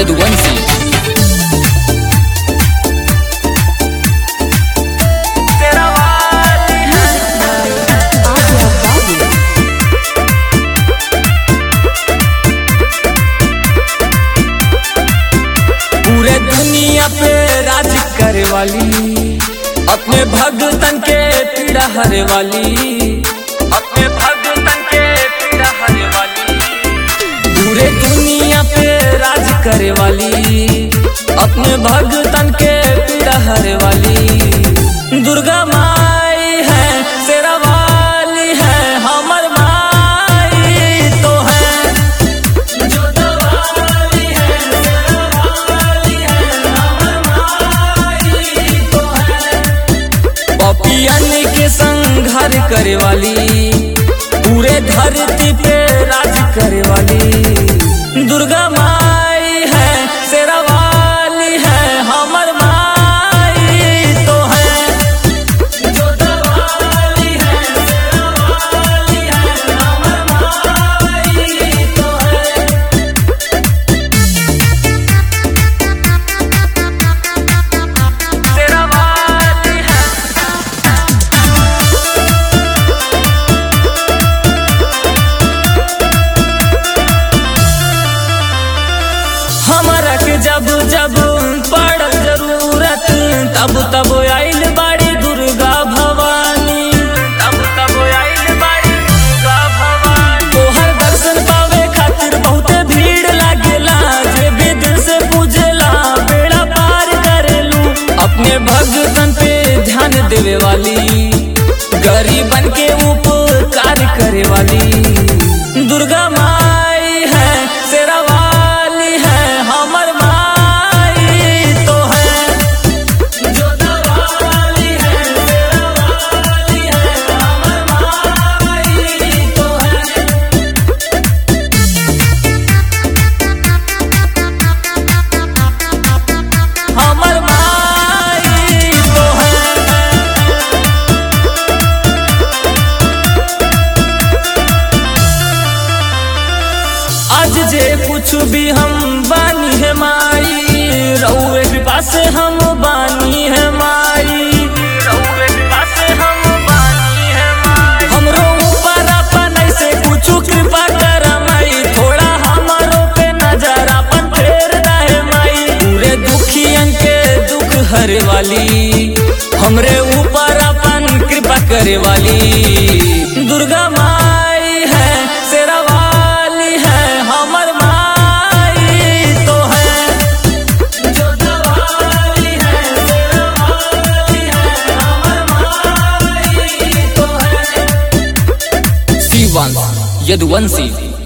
यदुवंशी। पूरे दुनिया पे राज करे वाली, अपने भगतन के पीड़ा हरे वाली, अपने भगतन के पीड़ा हरे वाली। पूरे दुनिया पे राज करे वाली, अपने भगतन के पीड़ा हरे वाली। दुर्गा माई है, शेरा वाली है, हमर माई तो है। जोधा वाली है, शेरा वाली है, हमर माई तो है। पपियन के संघार करे वाली, पूरे धरती पे राज करे वाली। दुर्गा माई है, शेरा वाली है, हमर माई तो है। जोधा वाली है, शेरा वाली है, हमर माई तो है। शेरा वाली है, हमरा के जब जब पड़ल जरूरत, तब तब आइल बाड़ी दुर्गा भवानी, तब तब आइल बाड़ी दुर्गा भवानी। तोहर दर्शन पावे खातिर बहुते भीड़ लागेला, जे भी दिल से पूजेला बेड़ा पार करेलू। अपने भगतन पे ध्यान देवे वाली, गरीबन के उपकार करे वाली। दुर्गा माई है, शेरा वाली है, हमर माई तो है। जोधा वाली है, शेरा वाली है, हमर माई तो है। हमर माई तो है। आज जे कुछ भी हम बानी है माई, रउए कृपा से हम बानी है माई, रउए कृपा से हम बानी है माई। हमरो ऊपर अपन ऐसे कुछ कृपा कर माई, थोड़ा हमारो पे नजर अपन फेर दे माई। पूरे दुखियन के दुख हरे वाली, हमरे ऊपर अपन कृपा करे वाली। दुर्गा माई है, शेरा वाली है, हमर माई तो है। जोधा वाली है, शेरा वाली है, हमर माई तो है। शिवांश यदुवंशी।